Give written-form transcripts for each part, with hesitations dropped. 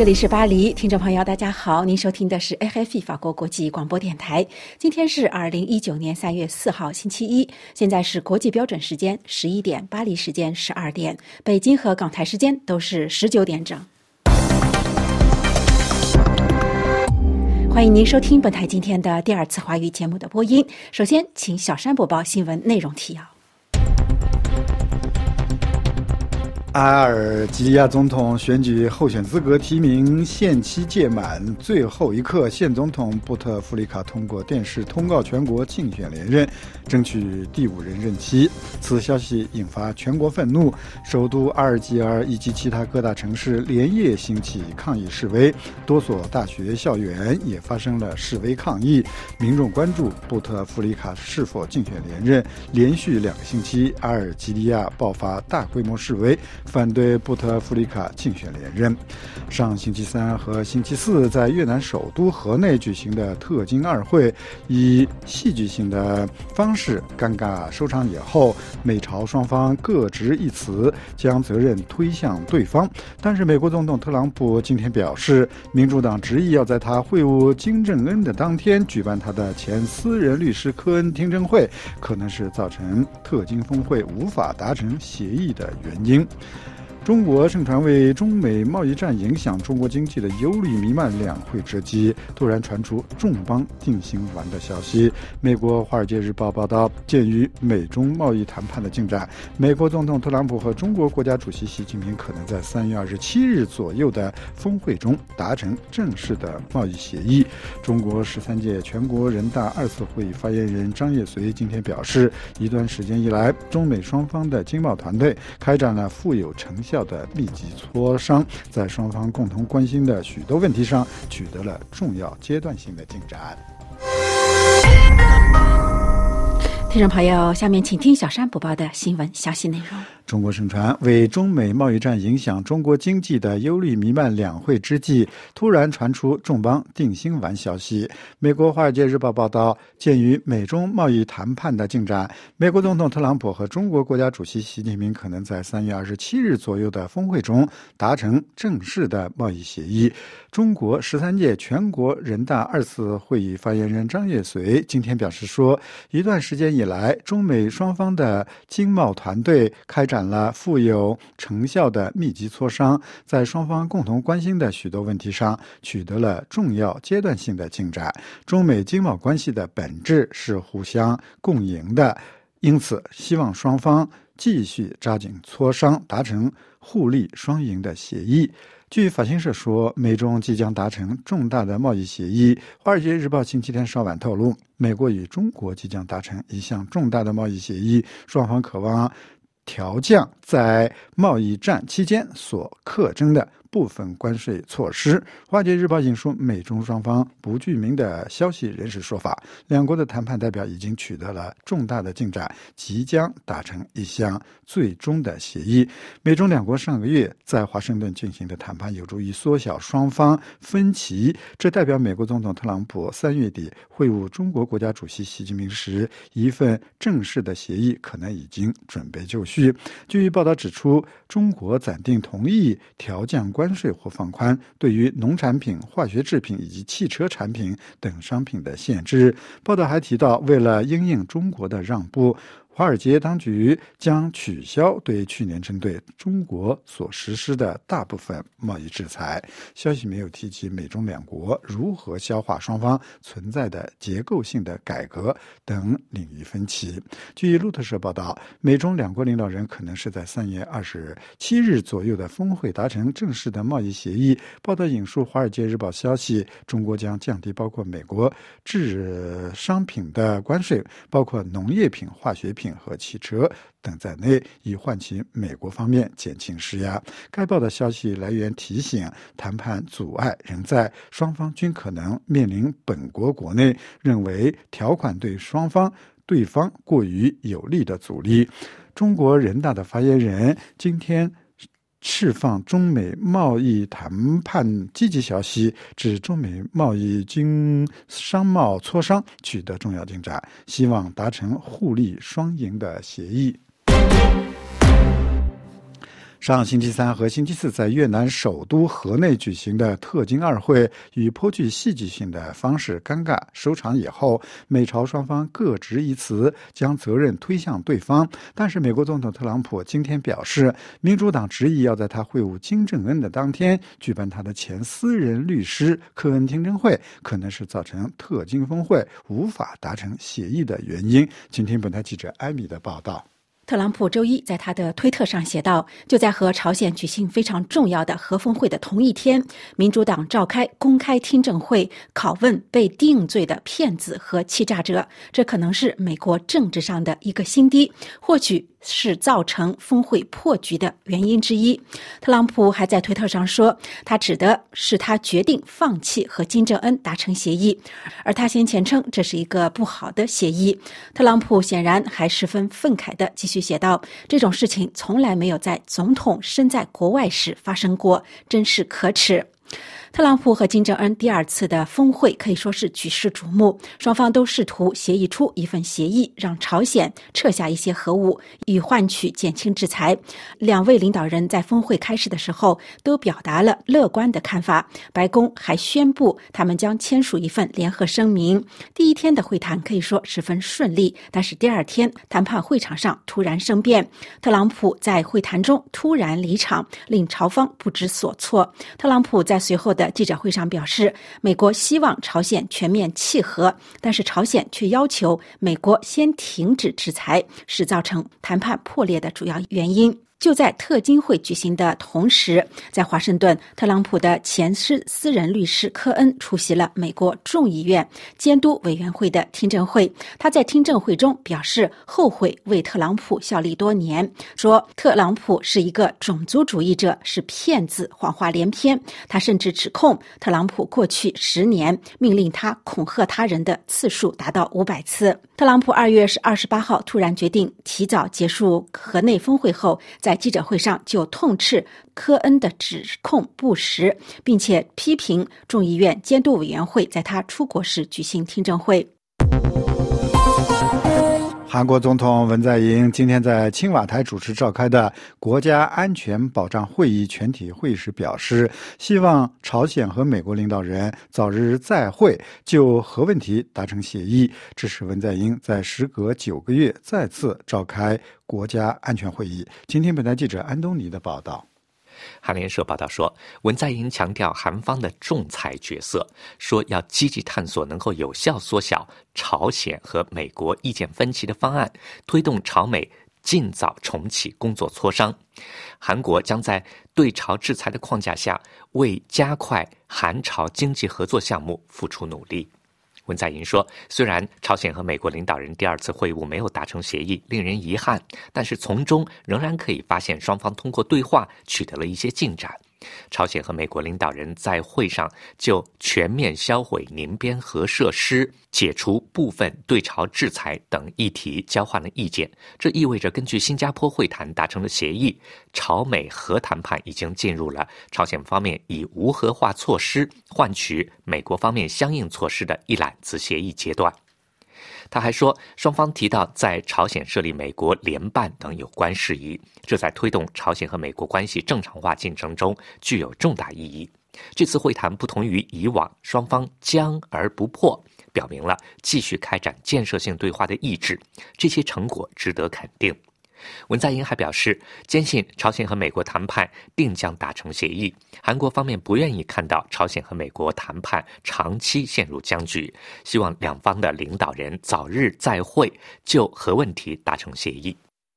这里是巴黎，听众朋友大家好，您收听的是 RFI 法国国际广播电台。今天是2019年3月4号星期一，现在是国际标准时间11点，巴黎时间12点，北京和港台时间都是19点整。欢迎您收听本台今天的第二次华语节目的播音。首先请小山播报新闻内容提要。 阿尔及利亚总统选举候选资格提名限期届满，最后一刻，现总统布特弗利卡通过电视通告全国竞选连任，争取第5任任期。此消息引发全国愤怒，首都阿尔及尔以及其他各大城市连夜兴起抗议示威，多所大学校园也发生了示威抗议。民众关注布特弗利卡是否竞选连任。连续2个星期，阿尔及利亚爆发大规模示威，反对布特弗利卡竞选连任。上星期3和星期4，在越南首都河内举行的特金2会，以戏剧性的方式尴尬收场以后，美朝双方各执一词，将责任推向对方。但是美国总统特朗普今天表示，民主党执意要在他会晤金正恩的当天举办他的前私人律师科恩听证会，可能是造成特金峰会无法达成协议的原因。中国盛传为中美贸易战影响中国经济的忧虑弥漫两会之际，突然传出重磅定心丸的消息。美国《华尔街日报》报道，鉴于美中贸易谈判的进展，美国总统特朗普和中国国家主席习近平可能在3月27日左右的峰会中达成正式的贸易协议。中国13届全国人大2次会议发言人张业遂今天表示，一段时间以来，中美双方的经贸团队开展了富有成效的密集磋商，在双方共同关心的许多问题上取得了重要阶段性的进展。 听众朋友，下面请听小山播报的新闻详细内容。 中国盛传为中美贸易战影响中国经济的忧虑弥漫两会之际，突然传出重磅定心丸消息。美国《华尔街日报》报道，鉴于美中贸易谈判的进展，美国总统特朗普和中国国家主席习近平可能在3月27日左右的峰会中达成正式的贸易协议。中国13届全国人大2次会议发言人张业遂今天表示说，一段时间以来，中美双方的经贸团队开展了富有成效的密集磋商，在双方共同关心的许多问题上取得了重要阶段性的进展。中美经贸关系的本质是互相共赢的，因此希望双方继续抓紧磋商，达成互利双赢的协议。据法新社说，美中即将达成重大的贸易协议。《华尔街日报》星期天稍晚透露，美国与中国即将达成一项重大的贸易协议，双方渴望调降在贸易战期间所课征的部分关税措施。《华尔街日报》引述美中双方不具名的消息人士说法，两国的谈判代表已经取得了重大的进展，即将达成一项最终的协议。美中两国上个月在华盛顿进行的谈判有助于缩小双方分歧，这代表美国总统特朗普3月底会晤中国国家主席习近平时，一份正式的协议可能已经准备就绪。据报道指出，中国暂定同意调降关税或放宽对于农产品、化学制品以及汽车产品等商品的限制。报道还提到，为了因应中国的让步，华尔街当局将取消对去年针对中国所实施的大部分贸易制裁。消息没有提及美中两国如何消化双方存在的结构性的改革等领域分歧。据路透社报道，美中两国领导人可能是在3月27日左右的峰会达成正式的贸易协议。报道引述《华尔街日报》消息，中国将降低包括美国制商品的关税，包括农业品、化学品和汽车等在内，以唤起美国方面减轻施压。该报的消息来源提醒，谈判阻碍仍在，双方均可能面临本国国内认为条款对方过于有利的阻力。中国人大的发言人今天释放中美贸易谈判积极消息，指中美贸易经商贸磋商取得重要进展，希望达成互利双赢的协议。 上星期三和星期四在越南首都河内举行的特金二会以颇具戏剧性的方式尴尬收场以后，美朝双方各执一词，将责任推向对方。但是美国总统特朗普今天表示，民主党执意要在他会晤金正恩的当天举办他的前私人律师科恩听证会，可能是造成特金峰会无法达成协议的原因。请听本台记者艾米的报道。 特朗普周一在他的推特上写道，就在和朝鲜举行非常重要的核峰会的同一天，民主党召开公开听证会，拷问被定罪的骗子和欺诈者，这可能是美国政治上的一个新低，或许是造成峰会破局的原因之一。特朗普还在推特上说，他指的是他决定放弃和金正恩达成协议，而他先前称这是一个不好的协议。特朗普显然还十分愤慨地继续写道，这种事情从来没有在总统身在国外时发生过，真是可耻。特朗普和金正恩第二次的峰会可以说是举世瞩目，双方都试图协议出一份协议，让朝鲜撤下一些核武，以换取减轻制裁。两位领导人在峰会开始的时候都表达了乐观的看法，白宫还宣布他们将签署一份联合声明。第一天的会谈可以说十分顺利，但是第二天谈判会场上突然生变，特朗普在会谈中突然离场，令朝方不知所措。特朗普在随后的记者会上表示，美国希望朝鲜全面契合，但是朝鲜却要求美国先停止制裁，是造成谈判破裂的主要原因。就在特金会举行的同时，在华盛顿，特朗普的前私人律师科恩出席了美国众议院监督委员会的听证会。他在听证会中表示后悔为特朗普效力多年，说特朗普是一个种族主义者，是骗子，谎话连篇。他甚至指控特朗普过去10年命令他恐吓他人的次数达到500次。特朗普2月28号突然决定提早结束河内峰会后，在记者会上就痛斥科恩的指控不实，并且批评众议院监督委员会在他出国时举行听证会。 韩国总统文在寅今天在青瓦台主持召开的国家安全保障会议全体会议时表示，希望朝鲜和美国领导人早日再会，就核问题达成协议。这是文在寅在时隔9个月再次召开国家安全会议。今天本台记者安东尼的报道。 韩联社报道说，文在寅强调韩方的仲裁角色，说要积极探索能够有效缩小朝鲜和美国意见分歧的方案，推动朝美尽早重启工作磋商。韩国将在对朝制裁的框架下，为加快韩朝经济合作项目付出努力。文在寅说，虽然朝鲜和美国领导人第二次会晤没有达成协议，令人遗憾，但是从中仍然可以发现双方通过对话取得了一些进展。朝鲜和美国领导人在会上就全面销毁宁边核设施、解除部分对朝制裁等议题交换了意见。这意味着根据新加坡会谈达成的协议，朝美核谈判已经进入了朝鲜方面以无核化措施换取美国方面相应措施的一揽子协议阶段。他还说，双方提到在朝鲜设立美国联办等有关事宜，这在推动朝鲜和美国关系正常化进程中具有重大意义。这次会谈不同于以往，双方僵而不破，表明了继续开展建设性对话的意志，这些成果值得肯定。文在寅还表示，坚信朝鲜和美国谈判定将达成协议。韩国方面不愿意看到朝鲜和美国谈判长期陷入僵局，希望两方的领导人早日再会，就核问题达成协议。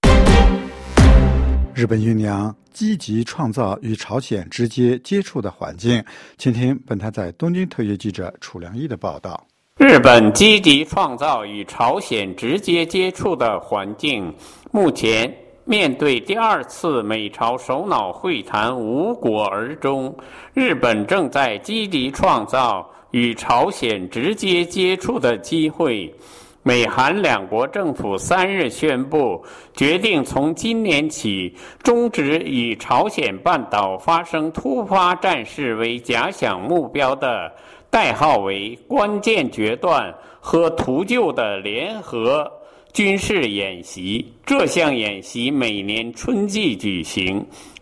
日本酝酿积极创造与朝鲜直接接触的环境。请听本台在东京特约记者楚良一的报道。 日本积极创造与朝鲜直接接触的环境。目前面对第二次美朝首脑会谈无果而终，日本正在积极创造与朝鲜直接接触的机会。美韩两国政府3日宣布，决定从今年起终止以朝鲜半岛发生突发战事为假想目标的代号为关键决断和图救的联合军事演习。这项演习每年春季举行，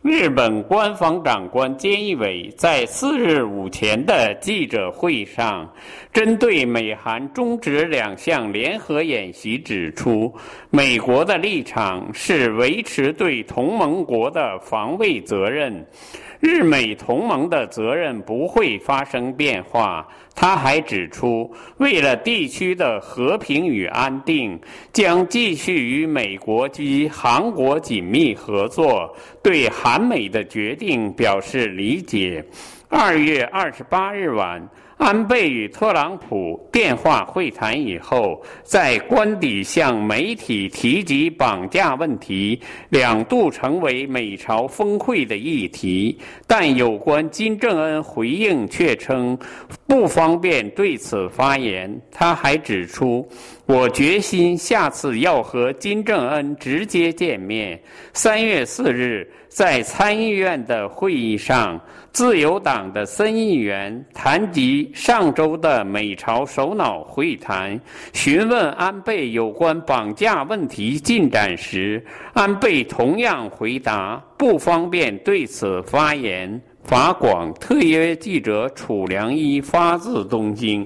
日本官方长官菅义伟在4日午前的记者会上，针对美韩终止2项联合演习指出，美国的立场是维持对同盟国的防卫责任，日美同盟的责任不会发生变化。他还指出，为了地区的和平与安定，将继续与美国及韩国紧密合作，对韩美的决定表示理解。2月28日晚，安倍与特朗普电话会谈以后，在官邸向媒体提及绑架问题，两度成为美朝峰会的议题，但有关金正恩回应却称不方便对此发言。他还指出，我决心下次要和金正恩直接见面。3月4日，在参议院的会议上，自由党的参议员谈及上周的美朝首脑会谈，询问安倍有关绑架问题进展时，安倍同样回答不方便对此发言。法广特约记者楚良一发自东京。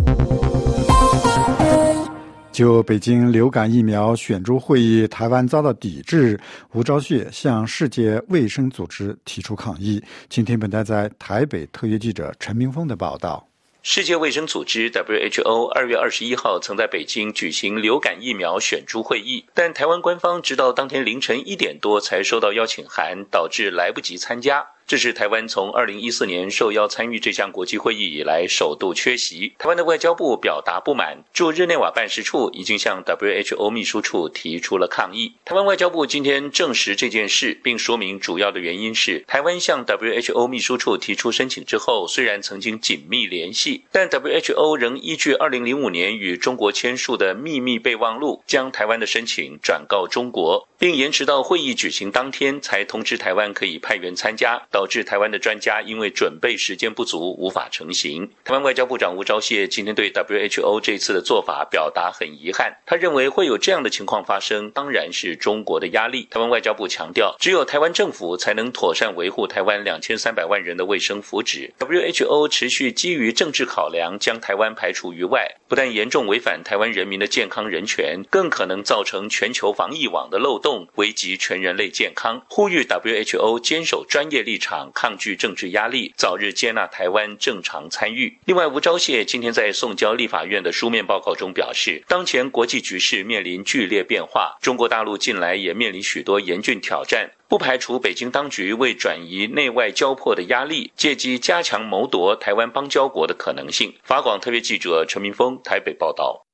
就北京流感疫苗选株会议，台湾遭到抵制，吴钊燮向世界卫生组织提出抗议。今天本台在台北特约记者陈明峰的报道。 世界卫生组织 WHO 2月21号曾在北京举行流感疫苗选株会议，但台湾官方直到当天凌晨1点多才收到邀请函，导致来不及参加。这是台湾从2014年受邀参与这项国际会议以来首度缺席。台湾的外交部表达不满，驻日内瓦办事处已经向 WHO 秘书处提出了抗议。台湾外交部今天证实这件事，并说明主要的原因是台湾向 WHO 秘书处提出申请之后，虽然曾经紧密联系，但 WHO 仍依据2005年与中国签署的秘密备忘录，将台湾的申请转告中国，并延迟到会议举行当天才通知台湾可以派员参加，导致台湾的专家因为准备时间不足无法成行。台湾外交部长吴钊燮今天对 WHO 这次的做法表达很遗憾，他认为会有这样的情况发生，当然是中国的压力。台湾外交部强调，只有台湾政府才能妥善维护台湾2300万人的卫生福祉。WHO 持续基于政治考量将台湾排除于外，不但严重违反台湾人民的健康人权，更可能造成全球防疫网的漏洞，危及全人类健康。呼吁 WHO 坚守专业立场，抗拒政治压力，早日接纳台湾正常参与。另外，吴钊燮今天在送交立法院的书面报告中表示，当前国际局势面临剧烈变化，中国大陆近来也面临许多严峻挑战，不排除北京当局为转移内外交迫的压力，借机加强谋夺台湾邦交国的可能性。法广特约记者陈明峰台北报道。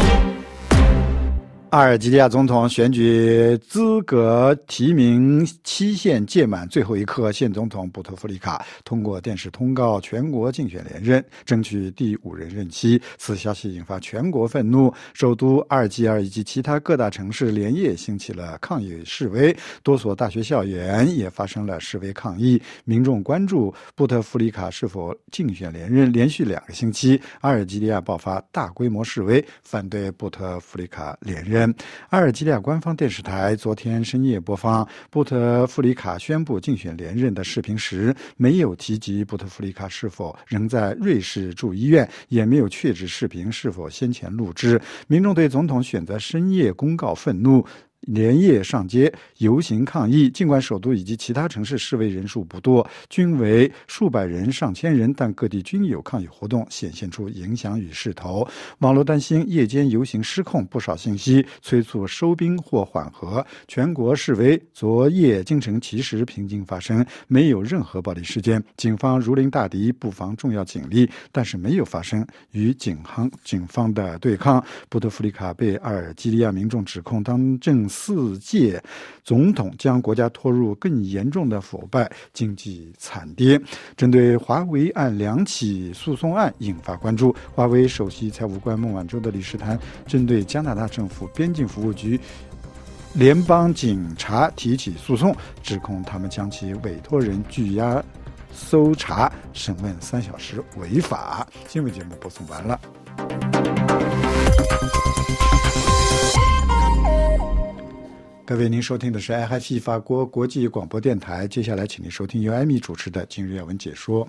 阿尔及利亚总统选举资格提名期限届满最后一刻，现总统布特弗利卡通过电视通告全国竞选连任，争取第5任任期。此消息引发全国愤怒，首都阿尔及尔以及其他各大城市连夜兴起了抗议示威，多所大学校园也发生了示威抗议。民众关注布特弗利卡是否竞选连任，连续2个星期，阿尔及利亚爆发大规模示威，反对布特弗利卡连任。阿尔及利亚官方电视台昨天深夜播放布特弗利卡宣布竞选连任的视频时，没有提及布特弗利卡是否仍在瑞士住医院，也没有确知视频是否先前录制。民众对总统选择深夜公告愤怒，连夜上街游行抗议。尽管首都以及其他城市示威人数不多，均为数百人上千人，但各地均有抗议活动显现出影响与势头。网络担心夜间游行失控，不少信息催促收兵或缓和。全国示威昨夜京城其实平静发生，没有任何暴力事件，警方如临大敌，布防重要警力，但是没有发生与警方的对抗。布特弗利卡被阿尔及利亚民众指控当政4届总统，将国家拖入更严重的腐败，经济惨跌。针对华为案2起诉讼案引发关注，华为首席财务官孟晚舟的理事团针对加拿大政府边境服务局联邦警察提起诉讼，指控他们将其委托人拘押搜查审问3小时违法。新闻节目播送完了。 各位，您收听的是 RFI 法国国际广播电台。接下来，请您收听由艾米主持的今日要闻解说。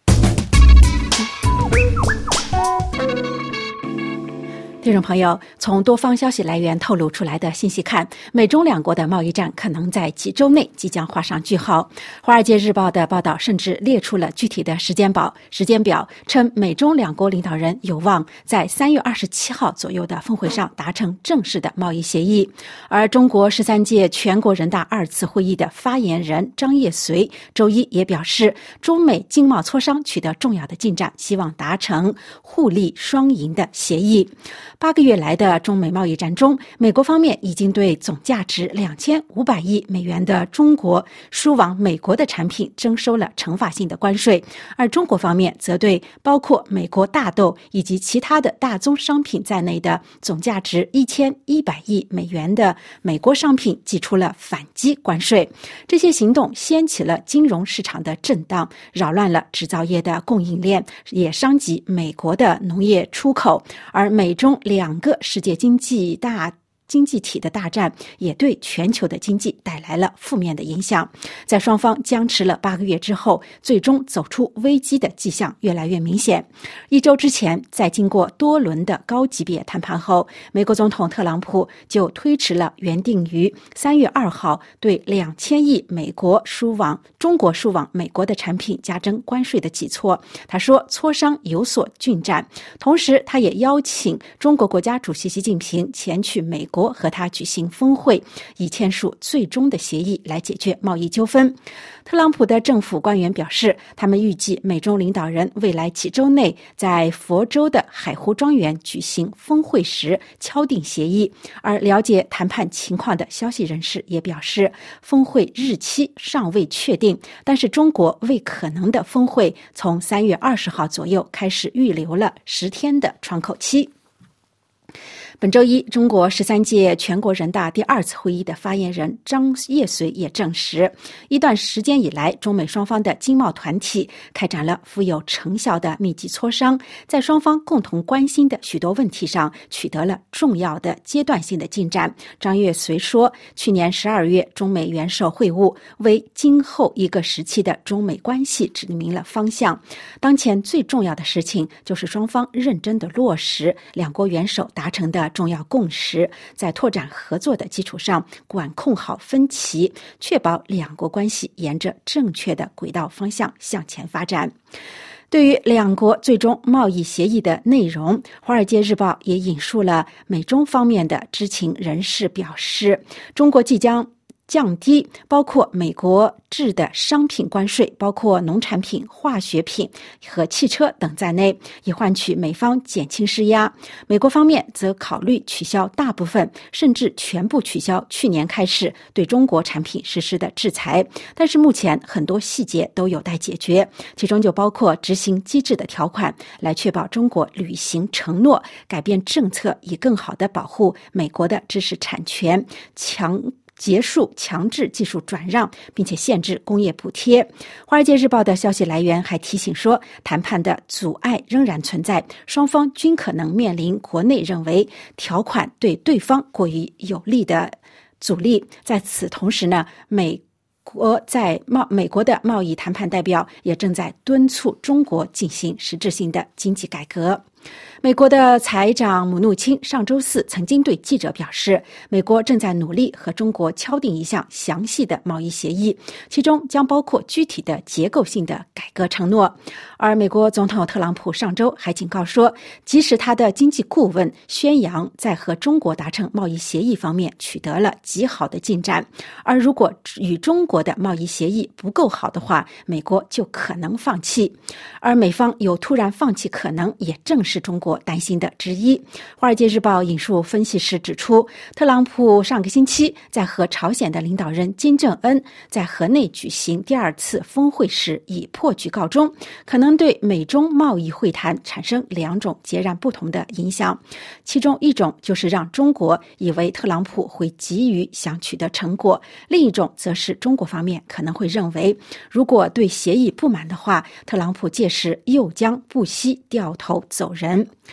听众朋友，从多方消息来源透露出来的信息看，美中两国的贸易战可能在几周内即将画上句号。华尔街日报的报道甚至列出了具体的时间表，称美中两国领导人有望在3月27号左右的峰会上达成正式的贸易协议。而中国13届全国人大2次会议的发言人张业遂周一也表示，中美经贸磋商取得重要的进展，希望达成互利双赢的协议。8个月来的中美贸易战中，美国方面已经对总价值2500亿美元的中国输往美国的产品征收了惩罚性的关税，而中国方面则对包括美国大豆以及其他的大宗商品在内的总价值1100亿美元的美国商品寄出了反击关税。这些行动掀起了金融市场的震荡，扰乱了制造业的供应链，也伤及美国的农业出口。而美中两个世界经济体的大战也对全球的经济带来了负面的影响。在双方僵持了8个月之后，最终走出危机的迹象越来越明显。1周之前，在经过多轮的高级别谈判后，美国总统特朗普就推迟了原定于3月2号对2000亿中国输往美国的产品加征关税的举措。他说磋商有所进展，同时他也邀请中国国家主席习近平前去美国和他举行峰会，以签署最终的协议来解决贸易纠纷。特朗普的政府官员表示，他们预计美中领导人未来几周内在佛州的海湖庄园举行峰会时敲定协议。而了解谈判情况的消息人士也表示，峰会日期尚未确定，但是中国为可能的峰会从3月20号左右开始预留了10天的窗口期。本周一，中国13届全国人大第2次会议的发言人张业遂也证实，一段时间以来，中美双方的经贸团体开展了富有成效的密集磋商，在双方共同关心的许多问题上取得了重要的阶段性的进展。张业遂说，去年12月中美元首会晤为今后一个时期的中美关系指明了方向。当前最重要的事情就是双方认真地落实两国元首达成的重要共识，在拓展合作的基础上管控好分歧，确保两国关系沿着正确的轨道方向向前发展。对于两国最终贸易协议的内容，《华尔街日报》也引述了美中方面的知情人士表示，中国即将降低包括美国制的商品关税，包括农产品、化学品和汽车等在内，以换取美方减轻施压。美国方面则考虑取消大部分甚至全部取消去年开始对中国产品实施的制裁，但是目前很多细节都有待解决，其中就包括执行机制的条款，来确保中国履行承诺，改变政策，以更好地保护美国的知识产权，结束强制技术转让，并且限制工业补贴。《华尔街日报》的消息来源还提醒说，谈判的阻碍仍然存在，双方均可能面临国内认为条款对对方过于有利的阻力。在此同时呢，美国的贸易谈判代表也正在敦促中国进行实质性的经济改革。美国的财长姆努钦上周四曾经对记者表示，美国正在努力和中国敲定一项详细的贸易协议，其中将包括具体的结构性的改革承诺。而美国总统特朗普上周还警告说，即使他的经济顾问宣扬在和中国达成贸易协议方面取得了极好的进展，而如果与中国的贸易协议不够好的话，美国就可能放弃。而美方有突然放弃可能，也正是中国担心的之一。《华尔街日报》引述分析师指出，特朗普上个星期在和朝鲜的领导人金正恩在河内举行第2次峰会时以破局告终，可能对美中贸易会谈产生2种截然不同的影响。其中一种就是让中国以为特朗普会急于想取得成果，另一种则是中国方面可能会认为，如果对协议不满的话，特朗普届时又将不惜掉头走人。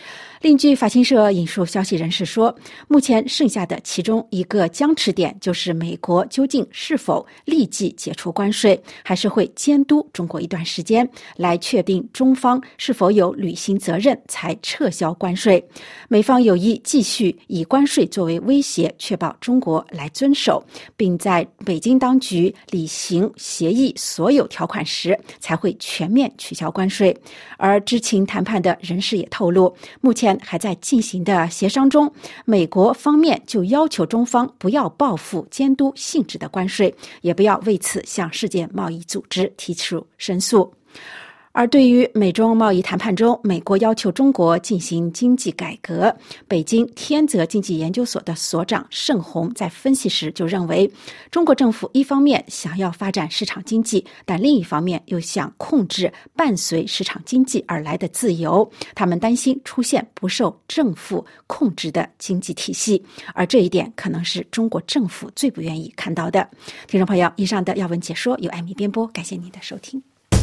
另据法新社引述消息人士说，目前剩下的其中一个僵持点就是美国究竟是否立即解除关税，还是会监督中国一段时间，来确定中方是否有履行责任才撤销关税。美方有意继续以关税作为威胁，确保中国来遵守，并在北京当局履行协议所有条款时才会全面取消关税。而知情谈判的人士也透露，目前还在进行的协商中，美国方面就要求中方不要报复监督性质的关税，也不要为此向世界贸易组织提出申诉。而对于美中贸易谈判中，美国要求中国进行经济改革，北京天泽经济研究所的所长盛洪在分析时就认为，中国政府一方面想要发展市场经济，但另一方面又想控制伴随市场经济而来的自由，他们担心出现不受政府控制的经济体系，而这一点可能是中国政府最不愿意看到的。听众朋友，以上的要闻解说由艾米编播，感谢您的收听。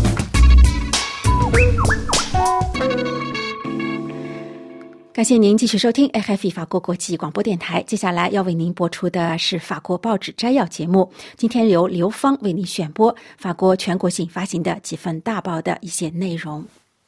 感谢您继续收听 RFI 法国国际广播电台。接下来要为您播出的是法国报纸摘要节目，今天由刘芳为您选播法国全国性发行的几份大报的一些内容。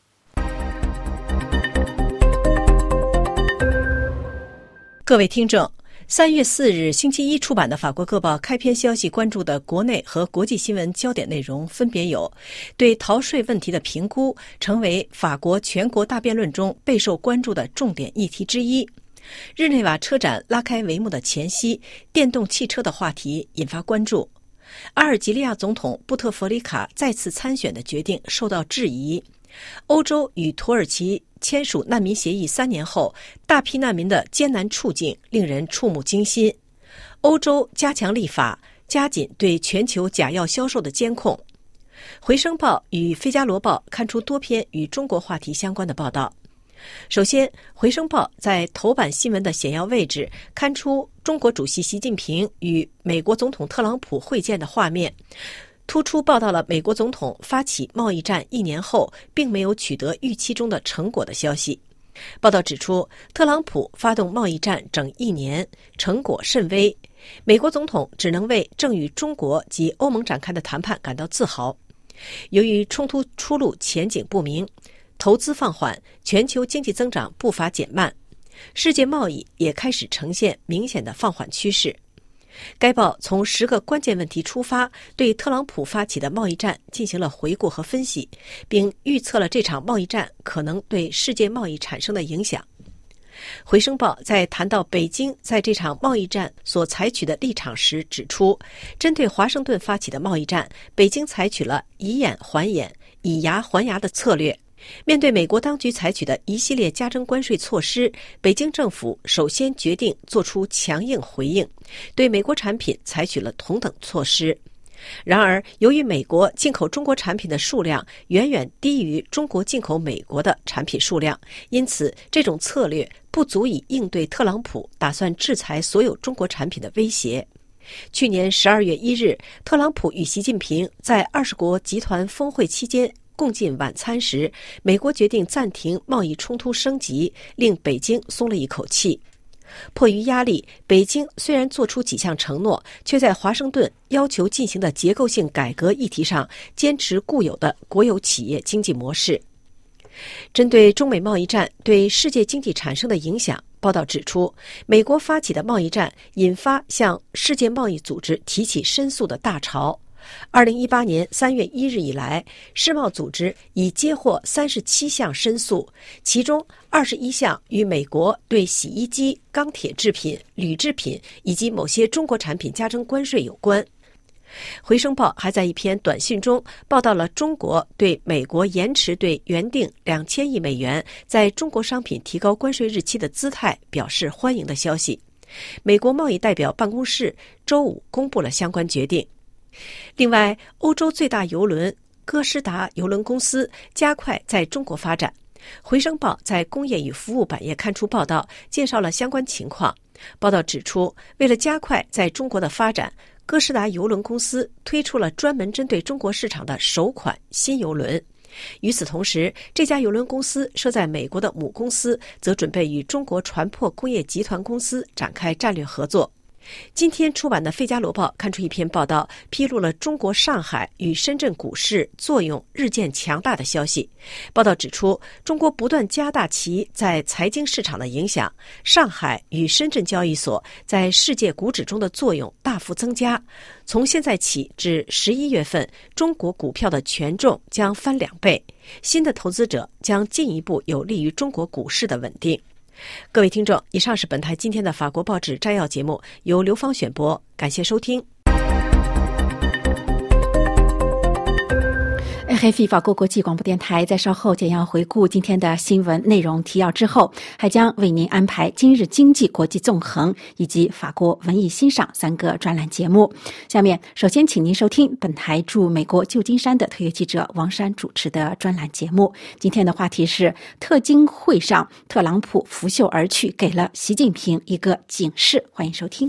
各位听众，3月4日星期一出版的法国各报开篇消息关注的国内和国际新闻焦点内容分别有：对逃税问题的评估成为法国全国大辩论中备受关注的重点议题之一；日内瓦车展拉开帷幕的前夕，电动汽车的话题引发关注；阿尔及利亚总统布特弗里卡再次参选的决定受到质疑；欧洲与土耳其签署难民协议3年后，大批难民的艰难处境令人触目惊心；欧洲加强立法，加紧对全球假药销售的监控；回声报与费加罗报刊出多篇与中国话题相关的报道。首先，回声报在头版新闻的显要位置刊出中国主席习近平与美国总统特朗普会见的画面，突出报道了美国总统发起贸易战1年后并没有取得预期中的成果的消息。报道指出，特朗普发动贸易战整1年，成果甚微，美国总统只能为正与中国及欧盟展开的谈判感到自豪。由于冲突出路前景不明，投资放缓，全球经济增长步伐减慢，世界贸易也开始呈现明显的放缓趋势。该报从10个关键问题出发，对特朗普发起的贸易战进行了回顾和分析，并预测了这场贸易战可能对世界贸易产生的影响。回声报在谈到北京在这场贸易战所采取的立场时指出，针对华盛顿发起的贸易战，北京采取了以眼还眼、以牙还牙的策略。面对美国当局采取的一系列加征关税措施，北京政府首先决定做出强硬回应，对美国产品采取了同等措施。然而，由于美国进口中国产品的数量远远低于中国进口美国的产品数量，因此这种策略不足以应对特朗普打算制裁所有中国产品的威胁。去年12月1日，特朗普与习近平在20国集团峰会期间共进晚餐时，美国决定暂停贸易冲突升级，令北京松了一口气。迫于压力，北京虽然做出几项承诺，却在华盛顿要求进行的结构性改革议题上坚持固有的国有企业经济模式。针对中美贸易战对世界经济产生的影响，报道指出，美国发起的贸易战引发向世界贸易组织提起申诉的大潮。2018年3月1日以来，世贸组织已接获37项申诉，其中21项与美国对洗衣机、钢铁制品、铝制品以及某些中国产品加征关税有关。回声报还在一篇短信中报道了中国对美国延迟对原定2000亿美元在中国商品提高关税日期的姿态表示欢迎的消息。美国贸易代表办公室周五公布了相关决定。另外，欧洲最大邮轮哥斯达邮轮公司加快在中国发展。回声报在工业与服务版页刊出报道，介绍了相关情况。报道指出，为了加快在中国的发展，哥斯达邮轮公司推出了专门针对中国市场的首款新邮轮。 与此同时，这家邮轮公司设在美国的母公司则准备与中国船舶工业集团公司展开战略合作。今天出版的《费加罗报》刊出一篇报道，披露了中国上海与深圳股市作用日渐强大的消息。报道指出，中国不断加大其在财经市场的影响，上海与深圳交易所在世界股指中的作用大幅增加。从现在起至11月份，中国股票的权重将翻2倍，新的投资者将进一步有利于中国股市的稳定。各位听众，以上是本台今天的法国报纸摘要节目，由刘芳选播，感谢收听。 RFI 法国国际广播电台在稍后简要回顾今天的新闻内容提要之后，还将为您安排今日经济国际纵横以及法国文艺欣赏3个专栏节目。下面首先请您收听本台驻美国旧金山的特约记者王珊主持的专栏节目。今天的话题是特金会上特朗普拂袖而去，给了习近平一个警示。欢迎收听。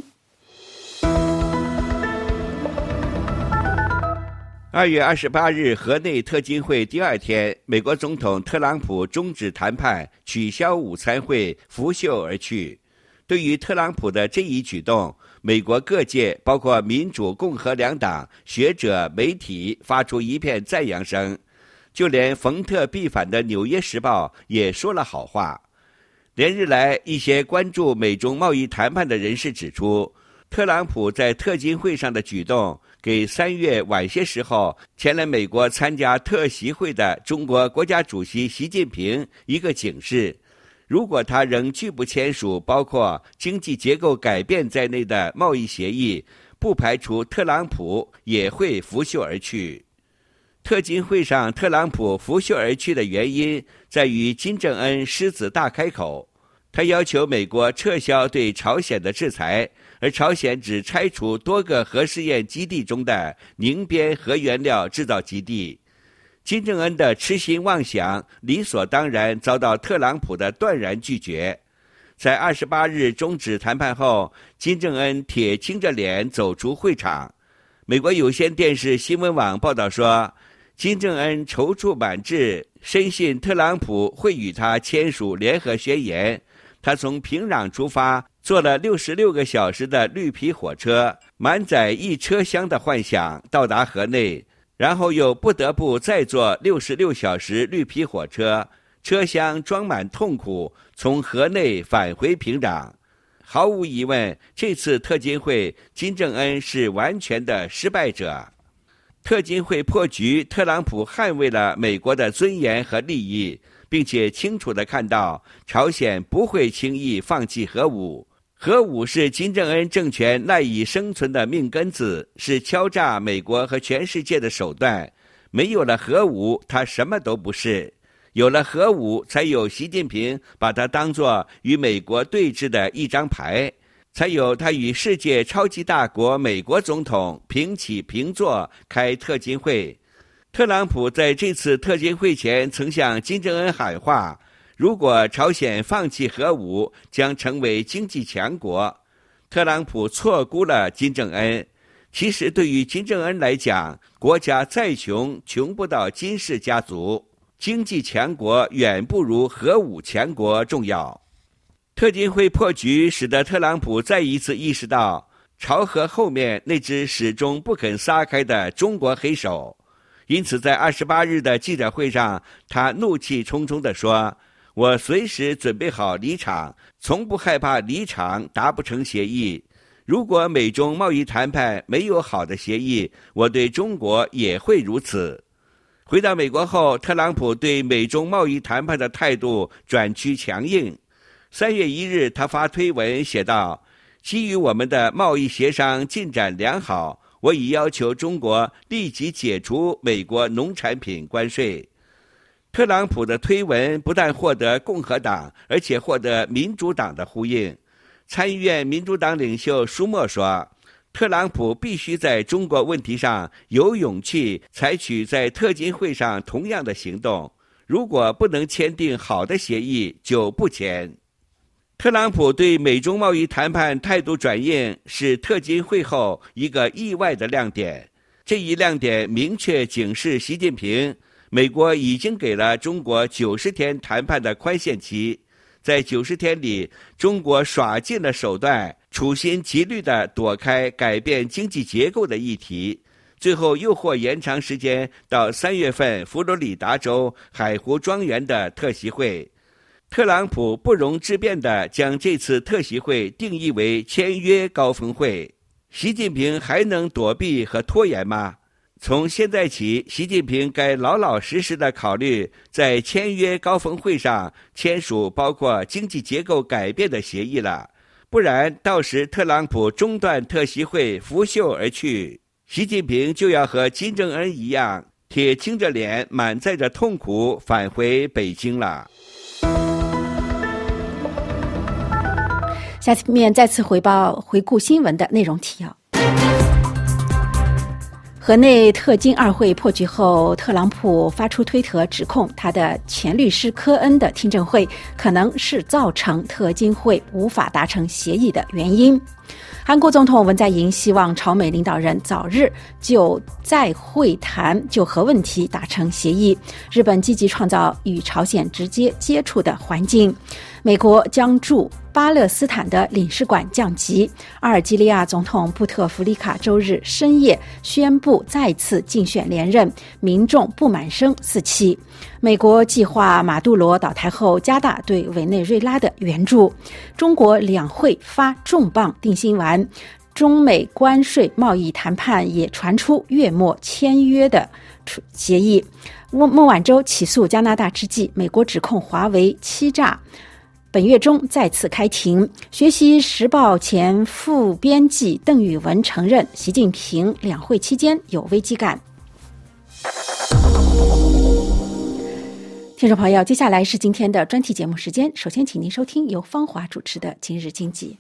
2月28日河内特金会第2天，美国总统特朗普终止谈判，取消午餐会，拂袖而去。对于特朗普的这一举动，美国各界包括民主、共和两党、学者、媒体发出一片赞扬声，就连逢特必反的《纽约时报》也说了好话。连日来，一些关注美中贸易谈判的人士指出，特朗普在特金会上的举动给3月晚些时候前来美国参加特习会的中国国家主席习近平一个警示，如果他仍拒不签署包括经济结构改变在内的贸易协议，不排除特朗普也会拂袖而去。特金会上特朗普拂袖而去的原因在于金正恩狮子大开口，他要求美国撤销对朝鲜的制裁，而朝鲜只拆除多个核试验基地中的宁边核原料制造基地。金正恩的痴心妄想理所当然遭到特朗普的断然拒绝。在28日终止谈判后，金正恩铁青着脸走出会场。美国有线电视新闻网报道说，金正恩踌躇满志，深信特朗普会与他签署联合宣言。他从平壤出发，坐了66个小时的绿皮火车，满载一车厢的幻想到达河内，然后又不得不再坐66小时绿皮火车，车厢装满痛苦，从河内返回平壤。毫无疑问，这次特金会，金正恩是完全的失败者。特金会破局，特朗普捍卫了美国的尊严和利益，并且清楚地看到朝鲜不会轻易放弃核武。核武是金正恩政权赖以生存的命根子，是敲诈美国和全世界的手段。没有了核武，他什么都不是。有了核武，才有习近平把它当作与美国对峙的一张牌，才有他与世界超级大国美国总统平起平坐开特金会。特朗普在这次特金会前曾向金正恩喊话，如果朝鲜放弃核武，将成为经济强国。特朗普错估了金正恩。其实对于金正恩来讲，国家再穷，穷不到金氏家族，经济强国远不如核武强国重要。特金会破局使得特朗普再一次意识到朝核后面那只始终不肯撒开的中国黑手。因此在28日的记者会上，他怒气冲冲地说，我随时准备好离场，从不害怕离场达不成协议。如果美中贸易谈判没有好的协议，我对中国也会如此。回到美国后，特朗普对美中贸易谈判的态度转趋强硬。3月1日，他发推文写道，基于我们的贸易协商进展良好，我已要求中国立即解除美国农产品关税。特朗普的推文不但获得共和党，而且获得民主党的呼应。参议院民主党领袖舒默说，特朗普必须在中国问题上有勇气采取在特金会上同样的行动，如果不能签订好的协议，就不签。特朗普对美中贸易谈判态度转硬是特金会后一个意外的亮点。这一亮点明确警示习近平， 美国已经给了中国90天谈判的宽限期，在90天里，中国耍尽了手段，处心积虑地躲开改变经济结构的议题，最后又或延长时间到3月份佛罗里达州海湖庄园的特席会。特朗普不容置辩地将这次特席会定义为签约高峰会，习近平还能躲避和拖延吗？从现在起，习近平该老老实实地考虑在签约高峰会上签署包括经济结构改变的协议了，不然到时特朗普中断特席会拂袖而去，习近平就要和金正恩一样，铁青着脸满载着痛苦返回北京了。 下面再次回顾新闻的内容提要。河内特金2会破局后，特朗普发出推特指控他的前律师科恩的听证会可能是造成特金会无法达成协议的原因。韩国总统文在寅希望朝美领导人早日就在会谈就核问题达成协议。日本积极创造与朝鲜直接接触的环境。美国将驻巴勒斯坦的领事馆降级。阿尔及利亚总统布特弗利卡周日深夜宣布再次竞选连任，民众不满声四起。美国计划马杜罗倒台后加大对委内瑞拉的援助。中国两会发重磅定心丸，中美关税贸易谈判也传出月末签约的协议。孟晚舟起诉加拿大之际，美国指控华为欺诈。本月中再次开庭。学习时报前副编辑邓宇文承认，习近平两会期间有危机感。听众朋友，接下来是今天的专题节目时间。首先，请您收听由方华主持的《今日经济》。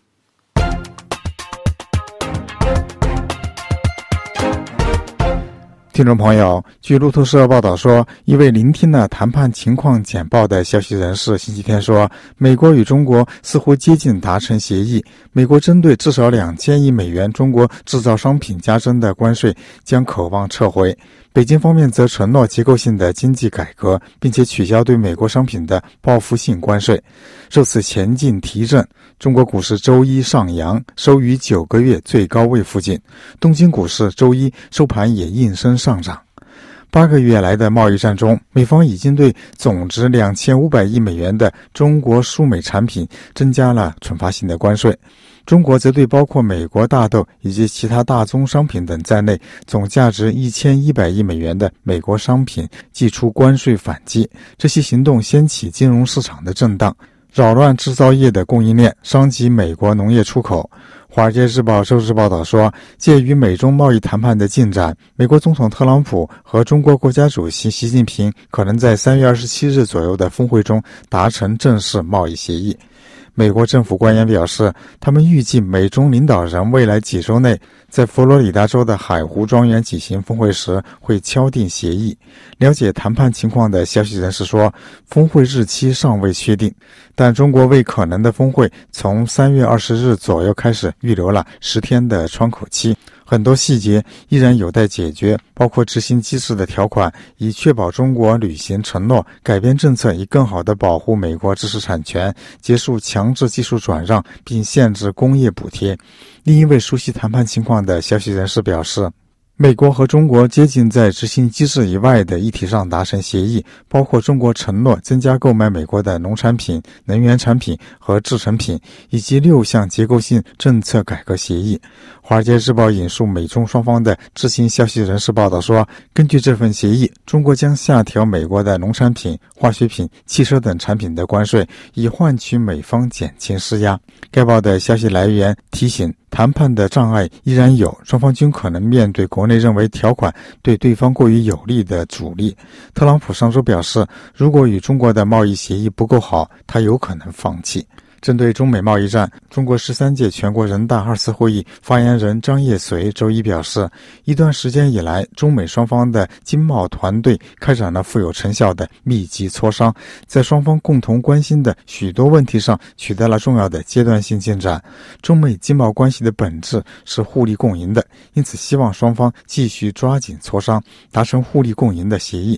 听众朋友，据路透社报道说，一位聆听了谈判情况简报的消息人士星期天说，美国与中国似乎接近达成协议，美国针对至少2000亿美元中国制造商品加征的关税将渴望撤回。北京方面则承诺结构性的经济改革，并且取消对美国商品的报复性关税。受此前进提振，中国股市周一上扬，收于9个月最高位附近。东京股市周一收盘也应声上涨。8个月来的贸易战中，美方已经对总值2500亿美元的中国输美产品增加了惩罚性的关税。中国则对包括美国大豆以及其他大宗商品等在内总价值1100亿美元的美国商品祭出关税反击。这些行动掀起金融市场的震荡，扰乱制造业的供应链，伤及美国农业出口。华尔街日报周日报道说，鉴于美中贸易谈判的进展，美国总统特朗普和中国国家主席习近平可能在3月27日左右的峰会中达成正式贸易协议。美国政府官员表示，他们预计美中领导人未来几周内在佛罗里达州的海湖庄园举行峰会时会敲定协议。了解谈判情况的消息人士说，峰会日期尚未确定，但中国为可能的峰会从3月20日左右开始预留了10天的窗口期。很多细节依然有待解决，包括执行机制的条款，以确保中国履行承诺，改变政策以更好地保护美国知识产权，结束强制技术转让，并限制工业补贴。另一位熟悉谈判情况的消息人士表示，美国和中国接近在执行机制以外的议题上达成协议，包括中国承诺增加购买美国的农产品、能源产品和制成品，以及6项结构性政策改革协议。华尔街日报引述美中双方的知情消息人士报道说，根据这份协议，中国将下调美国的农产品、化学品、汽车等产品的关税，以换取美方减轻施压。该报的消息来源提醒，谈判的障碍依然有，双方均可能面对国内认为条款对对方过于有利的阻力。特朗普上周表示，如果与中国的贸易协议不够好，他有可能放弃。针对中美贸易战，中国13届全国人大2次会议发言人张业遂周一表示，一段时间以来，中美双方的经贸团队开展了富有成效的密集磋商，在双方共同关心的许多问题上取得了重要的阶段性进展。中美经贸关系的本质是互利共赢的，因此希望双方继续抓紧磋商，达成互利共赢的协议。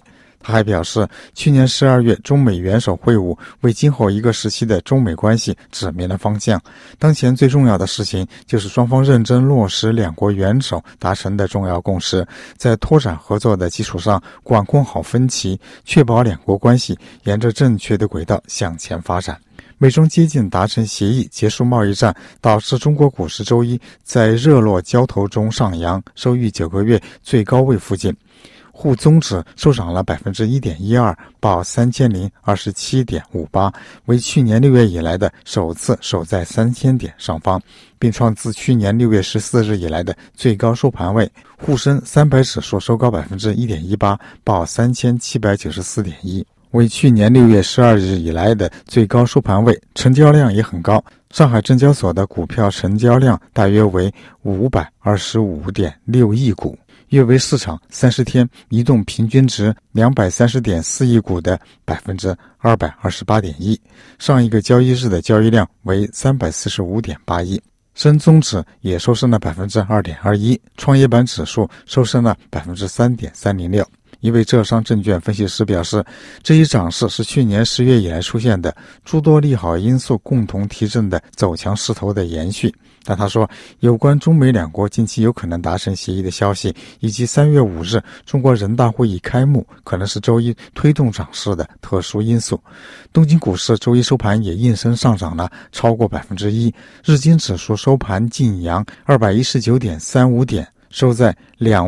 他还表示，去年12月中美元首会晤为今后一个时期的中美关系指明了方向。当前最重要的事情就是双方认真落实两国元首达成的重要共识，在拓展合作的基础上管控好分歧，确保两国关系沿着正确的轨道向前发展。美中接近达成协议结束贸易战，导致中国股市周一在热络交投中上扬，收于9个月最高位附近。沪综指收涨了 1.12%， 报 3027.58， 为去年6月以来的首次守在3000点上方，并创自去年6月14日以来的最高收盘位。沪深300指数收高 1.18%， 报 3794.1， 为去年6月12日以来的最高收盘位，成交量也很高。上海证交所的股票成交量大约为 525.6 亿股，约为市场30天移动平均值 230.4 亿股的 228.1%， 上一个交易日的交易量为 345.8 亿。深综指也收升了 2.21%， 创业板指数收升了 3.306%。一位浙商证券分析师表示，这一涨势是去年10月以来出现的诸多利好因素共同提振的走强势头的延续。但他说，有关中美两国近期有可能达成协议的消息，以及3月5日中国人大会议开幕，可能是周一推动涨势的特殊因素。东京股市周一收盘也应声上涨了超过 1%， 日经指数收盘净扬 219.35 点，收在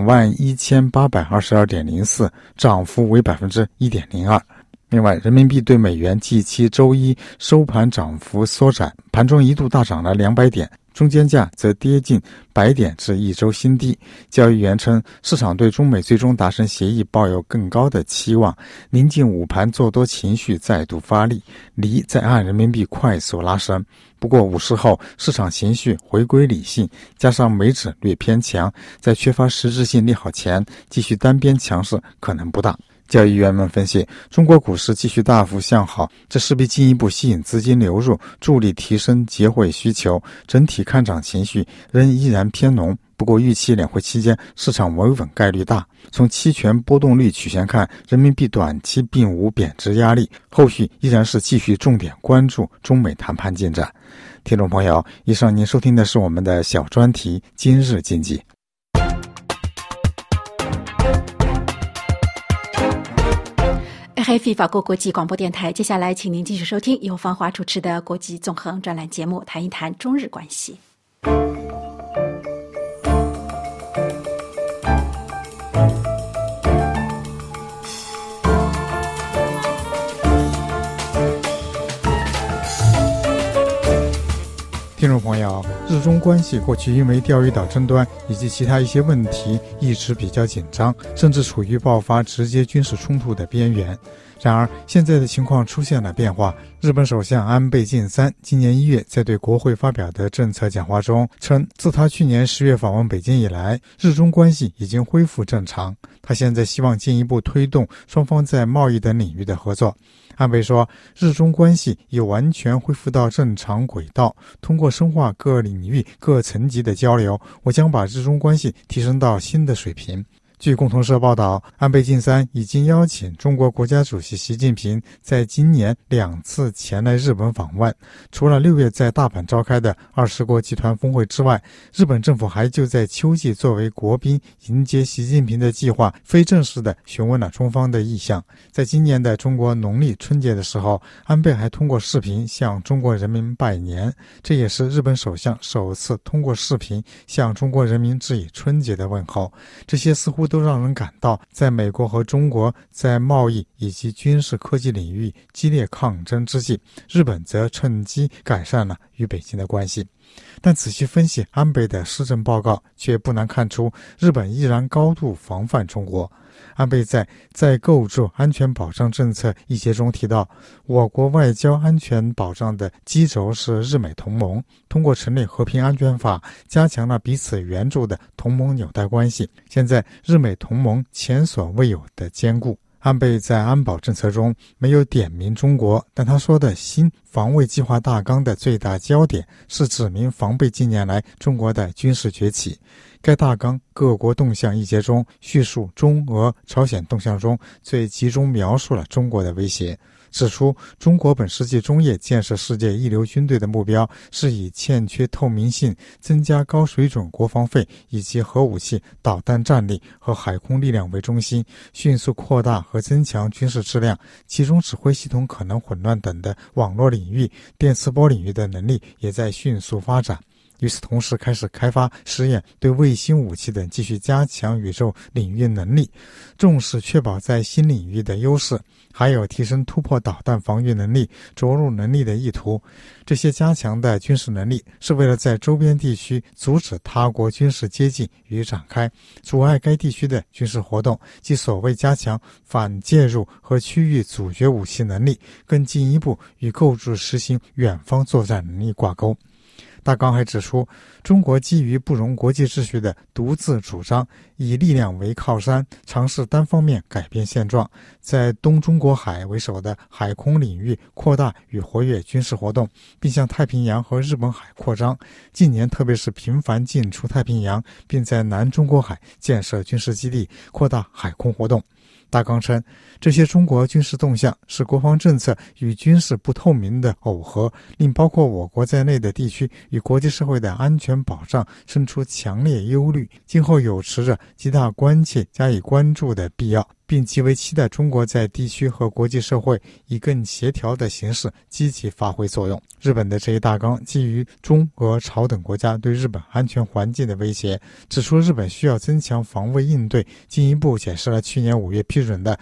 21,822.04， 涨幅为 1.02%。另外，人民币对美元即期周一收盘涨幅缩窄，盘中一度大涨了200点，中间价则跌近100点至一周新低。交易员称，市场对中美最终达成协议抱有更高的期望，临近午盘做多情绪再度发力，离在岸人民币快速拉升。不过午市后，市场情绪回归理性，加上美指略偏强，在缺乏实质性利好前，继续单边强势可能不大。交易员们分析，中国股市继续大幅向好，这势必进一步吸引资金流入，助力提升结汇需求，整体看涨情绪仍依然偏浓。不过预期两会期间市场维稳概率大。从期权波动率曲线看，人民币短期并无贬值压力，后续依然是继续重点关注中美谈判进展。听众朋友，以上您收听的是我们的小专题今日经济。 RFI 法国国际广播电台，接下来请您继续收听由方华主持的国际纵横专栏节目，谈一谈中日关系。 听众朋友，日中关系过去因为钓鱼岛争端以及其他一些问题一直比较紧张，甚至处于爆发直接军事冲突的边缘。然而现在的情况出现了变化。日本首相安倍晋三今年1月在对国会发表的政策讲话中称，自他去年10月访问北京以来，日中关系已经恢复正常。他现在希望进一步推动双方在贸易等领域的合作。安倍说，日中关系已完全恢复到正常轨道，通过深化各领域各层级的交流，我将把日中关系提升到新的水平。据共同社报道，安倍晋三已经邀请中国国家主席习近平在今年2次前来日本访问。除了6月在大阪召开的20国集团峰会之外，日本政府还就在秋季作为国宾迎接习近平的计划非正式地询问了中方的意向。在今年的中国农历春节的时候，安倍还通过视频向中国人民拜年，这也是日本首相首次通过视频向中国人民致以春节的问候。这些似乎都让人感到，在美国和中国在贸易以及军事科技领域激烈抗争之际，日本则趁机改善了与北京的关系。但仔细分析安倍的施政报告，却不难看出日本依然高度防范中国。安倍在构筑安全保障政策一节中提到，我国外交安全保障的基轴是日美同盟，通过成立和平安全法，加强了彼此援助的同盟纽带关系。现在日美同盟前所未有的坚固。安倍在安保政策中没有点名中国，但他说的新防卫计划大纲的最大焦点是指明防备近年来中国的军事崛起。 该大纲各国动向一节中叙述中俄朝鲜动向中最集中描述了中国的威胁，指出中国本世纪中叶建设世界一流军队的目标是以欠缺透明性、增加高水准国防费以及核武器、导弹战力和海空力量为中心，迅速扩大和增强军事质量，其中指挥系统可能混乱等的网络领域、电磁波领域的能力也在迅速发展。与此同时，开始开发实验对卫星武器等继续加强宇宙领域能力，重视确保在新领域的优势，还有提升突破导弹防御能力、着陆能力的意图。这些加强的军事能力是为了在周边地区阻止他国军事接近与展开，阻碍该地区的军事活动，即所谓加强反介入和区域阻绝武器能力，更进一步与构筑实行远方作战能力挂钩。大纲还指出，中国基于不容国际秩序的独自主张，以力量为靠山，尝试单方面改变现状，在东中国海为首的海空领域扩大与活跃军事活动，并向太平洋和日本海扩张。近年特别是频繁进出太平洋，并在南中国海建设军事基地，扩大海空活动。大纲称，这些中国军事动向是国防政策与军事不透明的耦合，令包括我国在内的地区与国际社会的安全保障生出强烈忧虑，今后有持着极大关切加以关注的必要，并极为期待中国在地区和国际社会以更协调的形式积极发挥作用。日本的这一大纲基于中俄朝等国家对日本安全环境的威胁，指出日本需要增强防卫应对，进一步解释了去年5月批准的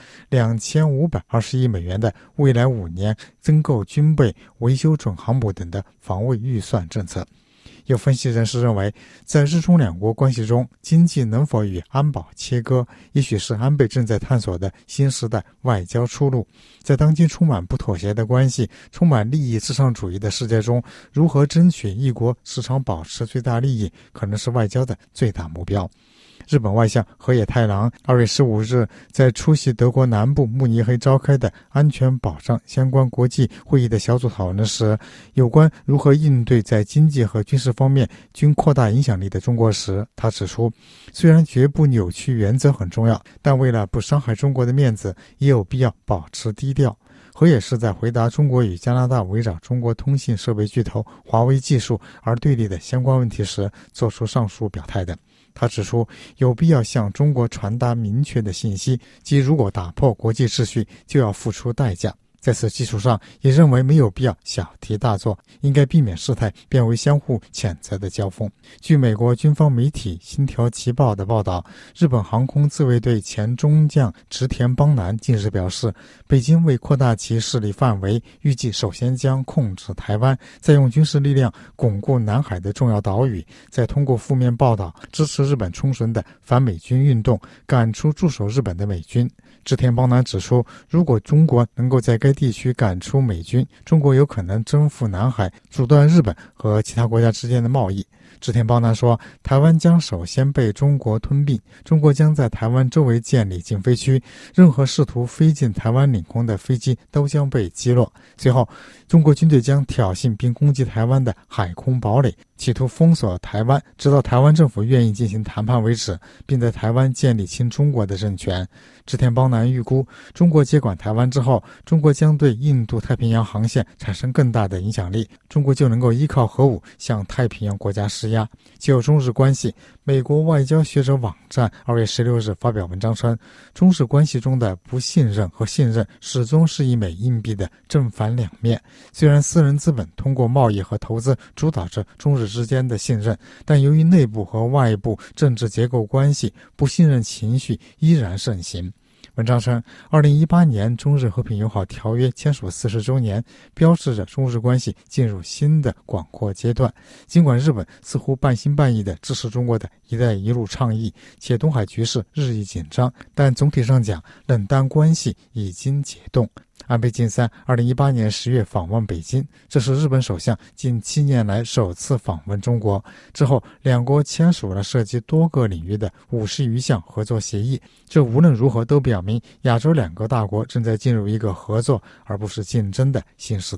2520亿美元的未来5年增购军备、维修准航母等的防卫预算政策。有分析人士认为，在日中两国关系中，经济能否与安保切割，也许是安倍正在探索的新时代外交出路。在当今充满不妥协的关系、充满利益至上主义的世界中，如何争取一国时常保持最大利益，可能是外交的最大目标。日本外相河野太郎2月15日在出席德国南部慕尼黑召开的安全保障相关国际会议的小组讨论时，有关如何应对在经济和军事方面均扩大影响力的中国时，他指出，虽然绝不扭曲原则很重要，但为了不伤害中国的面子，也有必要保持低调。河野是在回答中国与加拿大围绕中国通信设备巨头华为技术而对立的相关问题时做出上述表态的。他指出，有必要向中国传达明确的信息，即如果打破国际秩序，就要付出代价。在此基础上，也认为没有必要小题大做，应该避免事态变为相互谴责的交锋。据美国军方媒体《星条旗报》的报道，日本航空自卫队前中将植田邦男近日表示，北京为扩大其势力范围，预计首先将控制台湾，再用军事力量巩固南海的重要岛屿，再通过负面报道支持日本冲绳的反美军运动，赶出驻守日本的美军。植田邦男指出，如果中国能够在该地区赶出美军，中国有可能征服南海，阻断日本和其他国家之间的贸易。植田邦男说，台湾将首先被中国吞并，中国将在台湾周围建立禁飞区，任何试图飞进台湾领空的飞机都将被击落。随后，中国军队将挑衅并攻击台湾的海空堡垒，企图封锁台湾，直到台湾政府愿意进行谈判为止，并在台湾建立亲中国的政权。植田邦男预估，中国接管台湾之后，中国将对印度太平洋航线产生更大的影响力，中国就能够依靠核武向太平洋国家施压。就中日关系，美国外交学者网站2月16日发表文章称，中日关系中的不信任和信任始终是一枚硬币的正反两面。虽然私人资本通过贸易和投资主导着中日之间的信任，但由于内部和外部政治结构关系，不信任情绪依然盛行。文章称，2018年中日和平友好条约签署40周年，标志着中日关系进入新的广阔阶段。尽管日本似乎半信半疑地支持中国的一带一路倡议，且东海局势日益紧张，但总体上讲，冷淡关系已经解冻。安倍晋三2018年10月访问北京，这是日本首相近7年来首次访问中国。之后，两国签署了涉及多个领域的50余项合作协议。这无论如何都表明，亚洲两个大国正在进入一个合作而不是竞争的新时代。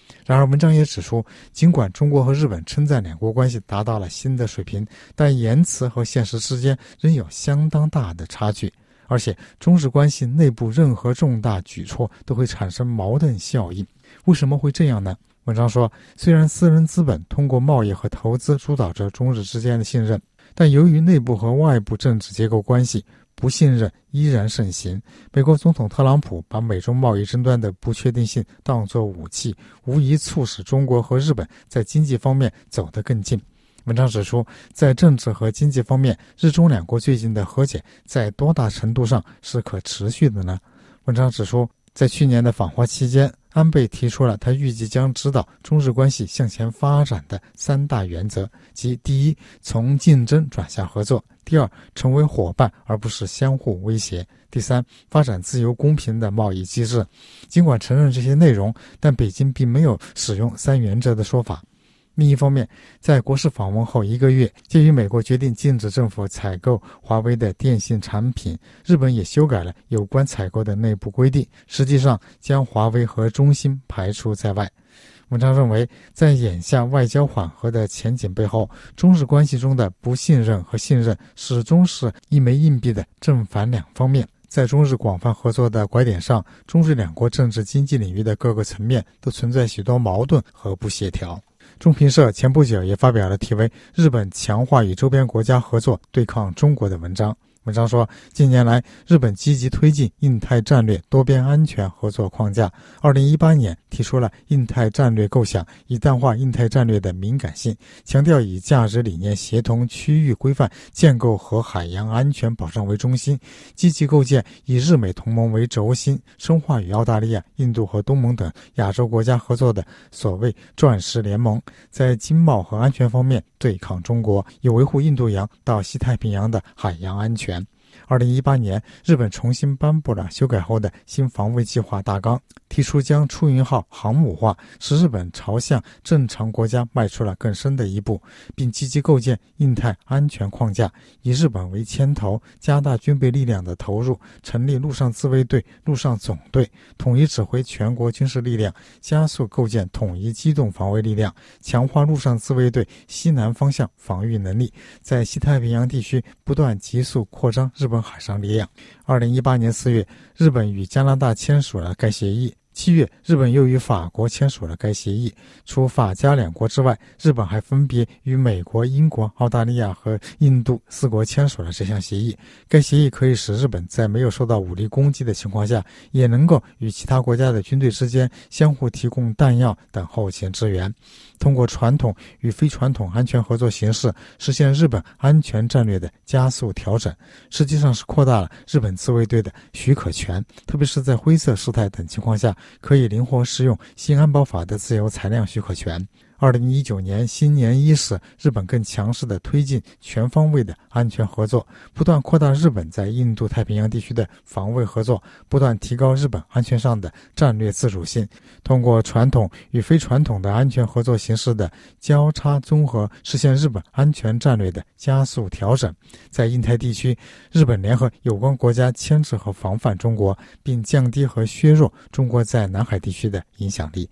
然而文章也指出，尽管中国和日本称赞两国关系达到了新的水平，但言辞和现实之间仍有相当大的差距，而且中日关系内部任何重大举措都会产生矛盾效应。为什么会这样呢？文章说，虽然私人资本通过贸易和投资主导着中日之间的信任，但由于内部和外部政治结构关系，不信任依然盛行。美国总统特朗普把美中贸易争端的不确定性当作武器，无疑促使中国和日本在经济方面走得更近。文章指出，在政治和经济方面，日中两国最近的和解在多大程度上是可持续的呢？文章指出，在去年的访华期间，安倍提出了他预计将指导中日关系向前发展的3大原则，即第一，从竞争转向合作；第二，成为伙伴而不是相互威胁；第三，发展自由公平的贸易机制。尽管承认这些内容，但北京并没有使用3原则的说法。另一方面，在国事访问后1个月，鉴于美国决定禁止政府采购华为的电信产品，日本也修改了有关采购的内部规定，实际上将华为和中兴排除在外。文章认为，在眼下外交缓和的前景背后，中日关系中的不信任和信任始终是一枚硬币的正反两方面。在中日广泛合作的拐点上，中日两国政治经济领域的各个层面都存在许多矛盾和不协调。中评社前不久也发表了题为《日本强化与周边国家合作对抗中国》的文章。文章说，近年来日本积极推进印太战略多边安全合作框架，2018年提出了印太战略构想，以淡化印太战略的敏感性，强调以价值理念协同区域规范建构和海洋安全保障为中心，积极构建以日美同盟为轴心，深化与澳大利亚、印度和东盟等亚洲国家合作的所谓钻石联盟，在经贸和安全方面对抗中国，以维护印度洋到西太平洋的海洋安全。2018年，日本重新颁布了修改后的新防卫计划大纲，提出将出云号航母化，使日本朝向正常国家迈出了更深的一步，并积极构建印太安全框架，以日本为牵头，加大军备力量的投入，成立陆上自卫队、陆上总队，统一指挥全国军事力量，加速构建统一机动防卫力量，强化陆上自卫队西南方向防御能力，在西太平洋地区不断急速扩张日本海上力量。2018年4月，日本与加拿大签署了该协议。7月，日本又与法国签署了该协议。除法加两国之外，日本还分别与美国、英国、澳大利亚和印度4国签署了这项协议。该协议可以使日本在没有受到武力攻击的情况下，也能够与其他国家的军队之间相互提供弹药等后勤支援，通过传统与非传统安全合作形式，实现日本安全战略的加速调整，实际上是扩大了日本自卫队的许可权，特别是在灰色事态等情况下，可以灵活适用新安保法的自由裁量许可权。2019年新年伊始，日本更强势地推进全方位的安全合作，不断扩大日本在印度太平洋地区的防卫合作，不断提高日本安全上的战略自主性，通过传统与非传统的安全合作形式的交叉综合，实现日本安全战略的加速调整。在印太地区，日本联合有关国家牵制和防范中国，并降低和削弱中国在南海地区的影响力。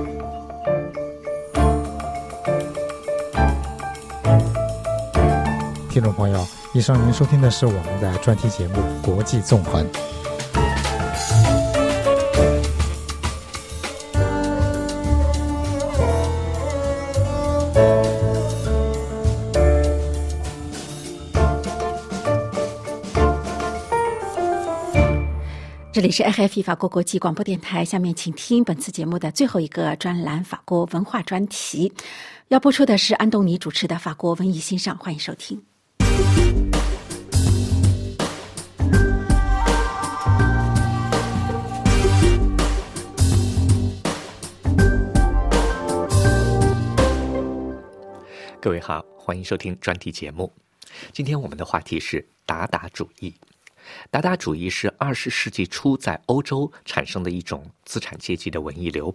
听众朋友，以上您收听的是我们的专题节目《国际纵横》。 这里是 RFI 法国国际广播电台，下面请听本次节目的最后一个专栏——法国文化专题。要播出的是安东尼主持的法国文艺欣赏，欢迎收听。 各位好，欢迎收听专题节目。今天我们的话题是达达主义。达达主义是20世纪初在欧洲产生的一种资产阶级的文艺流派，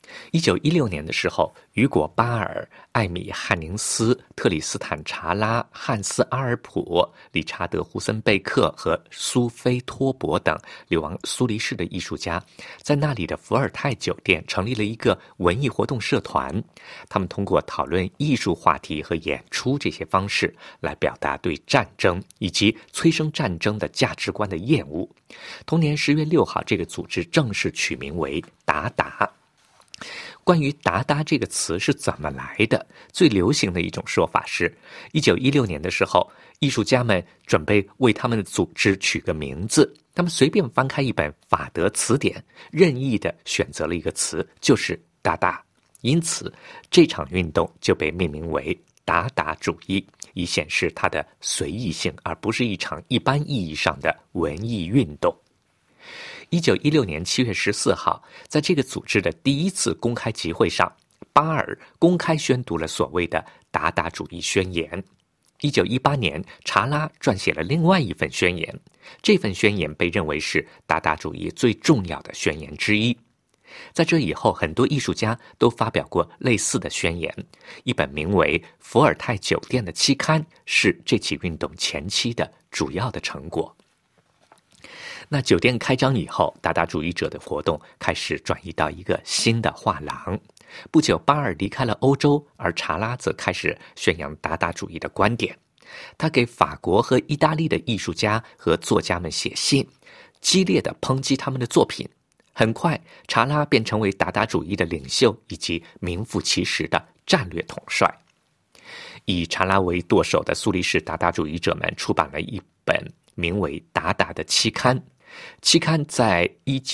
1916年的时候，雨果·巴尔、艾米·汉宁斯、特里斯坦·查拉、汉斯·阿尔普、理查德·胡森贝克和苏菲·托伯等流亡苏黎世的艺术家，在那里的伏尔泰酒店成立了一个文艺活动社团。他们通过讨论艺术话题和演出这些方式，来表达对战争以及催生战争的价值观的厌恶。同年10月6号，这个组织正式取名为达达。关于达达这个词是怎么来的，最流行的一种说法是1916年的时候，艺术家们准备为他们的组织取个名字，他们随便翻开一本法德词典，任意的选择了一个词，就是达达。因此这场运动就被命名为达达主义，以显示它的随意性，而不是一场一般意义上的文艺运动。1916年7月14号，在这个组织的第一次公开集会上，巴尔公开宣读了所谓的达达主义宣言。1918年，查拉撰写了另外一份宣言，这份宣言被认为是达达主义最重要的宣言之一。在这以后，很多艺术家都发表过类似的宣言。一本名为《伏尔泰酒店》的期刊是这起运动前期的主要的成果。那酒店开张以后，达达主义者的活动开始转移到一个新的画廊。不久，巴尔离开了欧洲，而查拉则开始宣扬达达主义的观点。他给法国和意大利的艺术家和作家们写信，激烈地抨击他们的作品。很快，查拉便成为达达主义的领袖以及名副其实的战略统帅。以查拉为舵手的苏黎世达达主义者们出版了一本名为《达达》的期刊。期刊在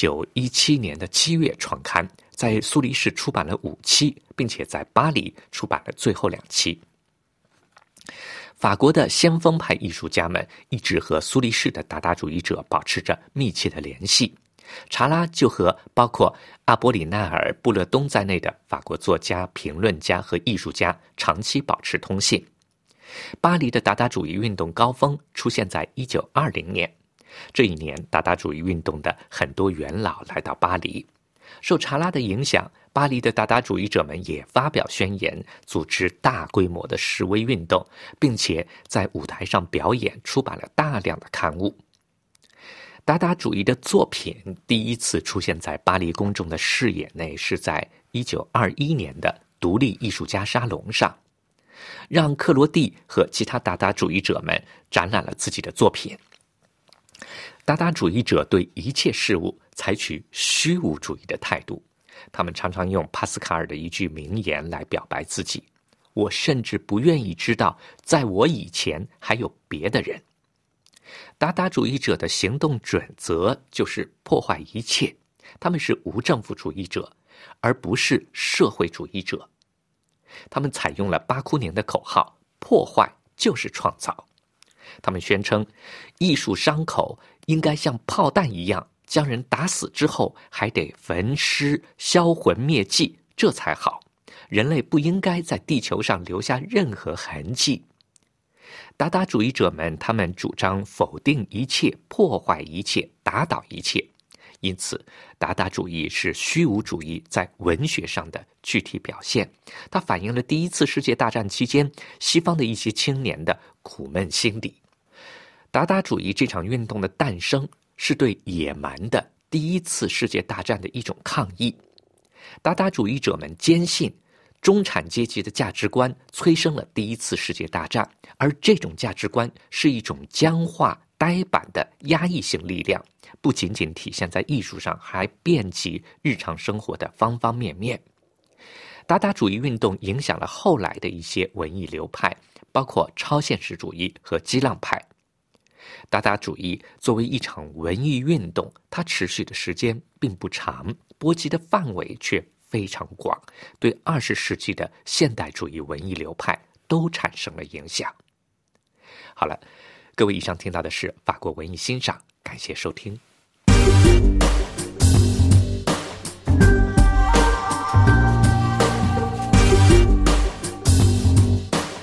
1917年的7月创刊，在苏黎世出版了5期，并且在巴黎出版了最后2期。法国的先锋派艺术家们一直和苏黎世的达达主义者保持着密切的联系。查拉就和包括阿波里奈尔·布勒东在内的法国作家、评论家和艺术家长期保持通信。巴黎的达达主义运动高峰出现在1920年。这一年，达达主义运动的很多元老来到巴黎。受查拉的影响，巴黎的达达主义者们也发表宣言，组织大规模的示威运动，并且在舞台上表演，出版了大量的刊物。达达主义的作品第一次出现在巴黎公众的视野内，是在1921年的独立艺术家沙龙上，让克罗蒂和其他达达主义者们展览了自己的作品。达达主义者对一切事物采取虚无主义的态度，他们常常用帕斯卡尔的一句名言来表白自己：我甚至不愿意知道在我以前还有别的人。达达主义者的行动准则就是破坏一切，他们是无政府主义者，而不是社会主义者。他们采用了巴库宁的口号：破坏就是创造。他们宣称，艺术伤口应该像炮弹一样，将人打死之后还得焚尸、销魂灭迹，这才好。人类不应该在地球上留下任何痕迹。达达主义者们，他们主张否定一切、破坏一切、打倒一切。因此，达达主义是虚无主义在文学上的具体表现，它反映了第一次世界大战期间西方的一些青年的苦闷心理。达达主义这场运动的诞生是对野蛮的第一次世界大战的一种抗议。达达主义者们坚信中产阶级的价值观催生了第一次世界大战，而这种价值观是一种僵化、呆板的压抑性力量，不仅仅体现在艺术上，还遍及日常生活的方方面面。达达主义运动影响了后来的一些文艺流派，包括超现实主义和激浪派。达达主义作为一场文艺运动，它持续的时间并不长，波及的范围却非常广，对20世纪的现代主义文艺流派都产生了影响。好了，各位，以上听到的是法国文艺欣赏，感谢收听。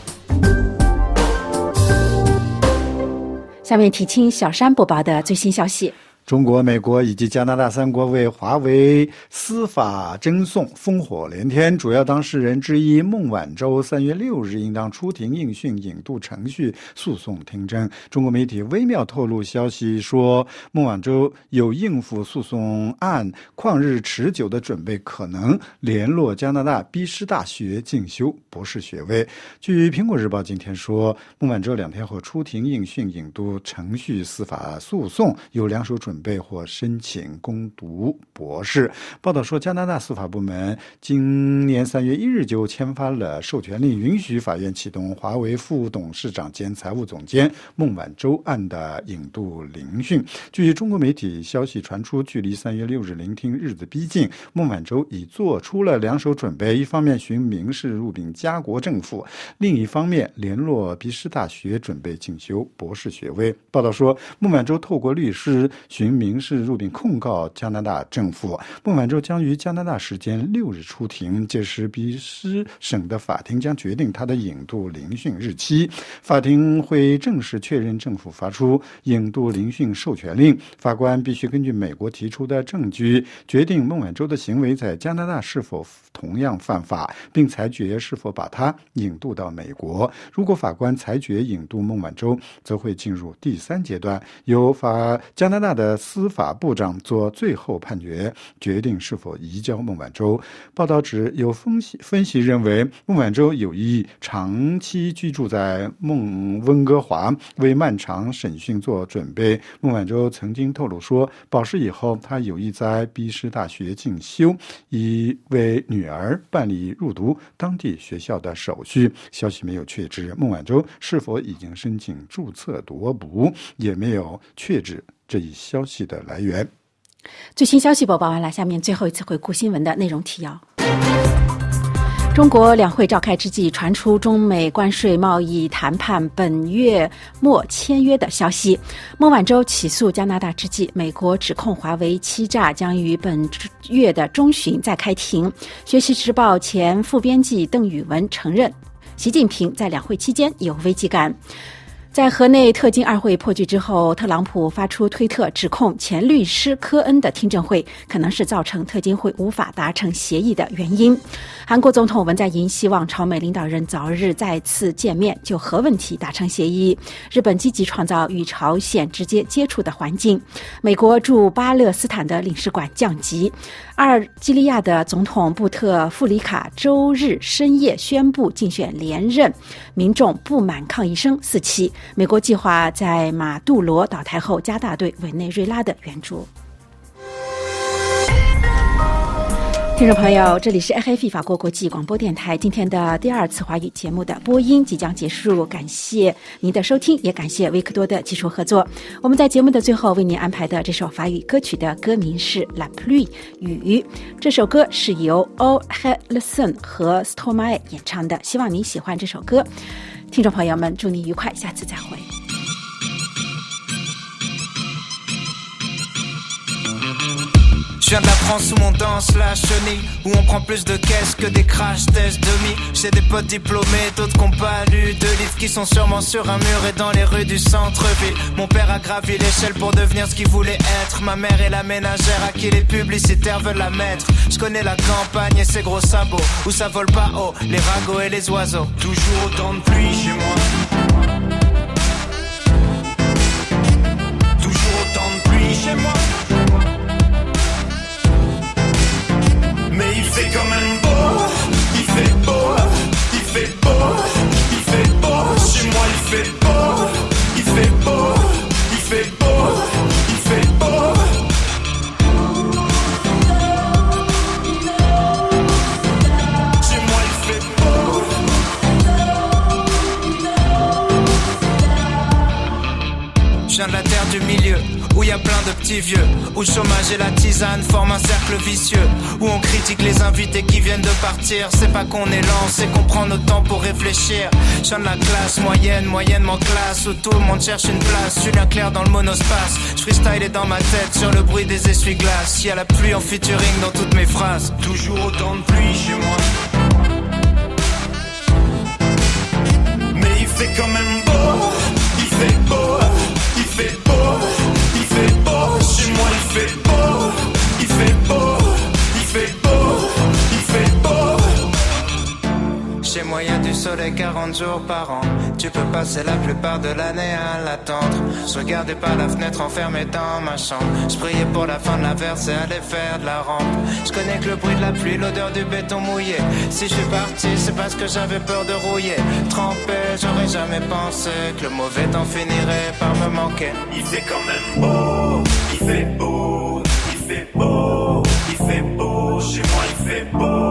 下面提听小山播报的最新消息。 中国、美国以及加拿大3国为华为司法争讼烽火连天，主要当事人之一孟晚舟3月6日应当出庭应讯引渡程序诉讼听证。中国媒体微妙透露消息说，孟晚舟有应付诉讼案旷日持久的准备，可能联络加拿大宾师大学进修博士学位。据苹果日报今天说，孟晚舟2天后出庭应讯引渡程序司法诉讼，有2手准备或申请攻读博士。报道说，加拿大司法部门今年3月1日就签发了授权令，允许法院启动华为副董事长兼财务总监孟晚舟案的引渡聆讯。据中国媒体消息传出，距离3月6日聆听日子逼近，孟晚舟已做出了2手准备，一方面寻民事入禀加国政府，另一方面联络宾师大学准备进修博士学位。报道说，孟晚舟透过律师寻民事入禀控告加拿大政府。孟晚舟将于加拿大时间6日出庭，届时宾师省的法庭将决定他的引渡聆讯日期。法庭会正式确认政府发出引渡聆讯授权令，法官必须根据美国提出的证据，决定孟晚舟的行为在加拿大是否同样犯法，并裁决是否把他引渡到美国。如果法官裁决引渡孟晚舟，则会进入第3阶段，由加拿大的司法部长做最后判决，决定是否移交孟晚舟。报道指，有分析认为，孟晚舟有意长期居住在温哥华，为漫长审讯做准备。孟晚舟曾经透露说，保释以后，他有意在宾师大学进修，以为女儿办理入读当地学校的手续。消息没有确知孟晚舟是否已经申请注册夺补，也没有确知这一消息的来源。 最新消息播报完了，下面最后一次回顾新闻的内容提要。中国两会召开之际，传出中美关税贸易谈判本月末签约的消息。孟晚舟起诉加拿大之际，美国指控华为欺诈将于本月的中旬再开庭。学习时报前副编辑邓宇文承认，习近平在两会期间有危机感。在河内特金2会破局之后，特朗普发出推特指控前律师科恩的听证会可能是造成特金会无法达成协议的原因。韩国总统文在寅希望朝美领导人早日再次见面，就核问题达成协议。日本积极创造与朝鲜直接接触的环境。美国驻巴勒斯坦的领事馆降级。阿尔及利亚的总统布特弗里卡周日深夜宣布竞选连任，民众不满抗议声四起。美国计划在马杜罗倒台后加大对委内瑞拉的援助。听众朋友，这里是 RFI 法国国际广播电台，今天的第2次华语节目的播音即将结束，感谢您的收听，也感谢维克多的技术合作。我们在节目的最后为您安排的这首法语歌曲的歌名是 La Pluie 雨，这首歌是由 All Had Le Sun 和 Stromae 演唱的，希望您喜欢这首歌。听众朋友们，祝您愉快，下次再会。 Je viens de la France où on danse la chenille, où on prend plus de caisses que des crash tests demi. J'ai des potes diplômés, d'autres qui n'ont pas lu de livres, qui sont sûrement sur un mur et dans les rues du centre-ville. Mon père a gravi l'échelle pour devenir ce qu'il voulait être. Ma mère est la ménagère à qui les publicitaires veulent la mettre. Je connais la campagne et ses gros sabots, où ça vole pas haut, les ragots et les oiseaux. Toujours autant de pluie chez moi. Toujours autant de pluie chez moi. Mais il fait quand même beau, il fait beau, il fait beau, il fait beau. Chez moi il fait beau, il fait beau, il fait beau, il fait beau. Chez moi il fait beau. Je viens de la terre du milieu, où y a plein de petits vieux, où le chômage et la tisane forment un cercle vicieux, où on critique les invités qui viennent de partir. C'est pas qu'on est lent, c'est qu'on prend notre temps pour réfléchir. Je viens de la classe moyenne, moyennement classe, où tout le monde cherche une place. Julien Clerc dans le monospace, je freestyle est dans ma tête sur le bruit des essuie-glaces. Y a la pluie en featuring dans toutes mes phrases. Toujours autant de pluie chez moi, mais il fait quand même beau, il fait beau, il fait beau, il fait beau. Chez moi 50 jours par an. Tu peux passer la plupart de l'année à l'attendre. Je regardais par la fenêtre enfermé dans ma chambre. Je priais pour la fin de la verse et aller faire de la rampe. Je connais que le bruit de la pluie, l'odeur du béton mouillé. Si je suis parti, c'est parce que j'avais peur de rouiller. Trempé, j'aurais jamais pensé que le mauvais temps finirait par me manquer. Il fait quand même beau, il fait beau, il fait beau, il fait beau, chez moi il fait beau.